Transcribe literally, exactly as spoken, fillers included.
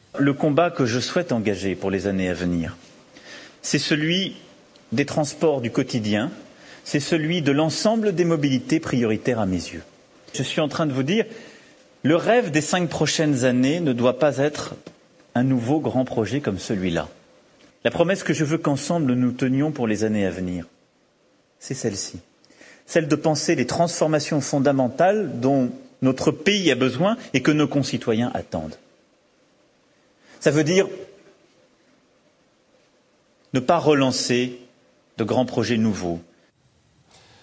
Le combat que je souhaite engager pour les années à venir, c'est celui des transports du quotidien, c'est celui de l'ensemble des mobilités prioritaires à mes yeux. Je suis en train de vous dire, le rêve des cinq prochaines années ne doit pas être un nouveau grand projet comme celui-là. La promesse que je veux qu'ensemble nous tenions pour les années à venir, c'est celle-ci. Celle de penser les transformations fondamentales dont notre pays a besoin et que nos concitoyens attendent. Ça veut dire ne pas relancer de grands projets nouveaux,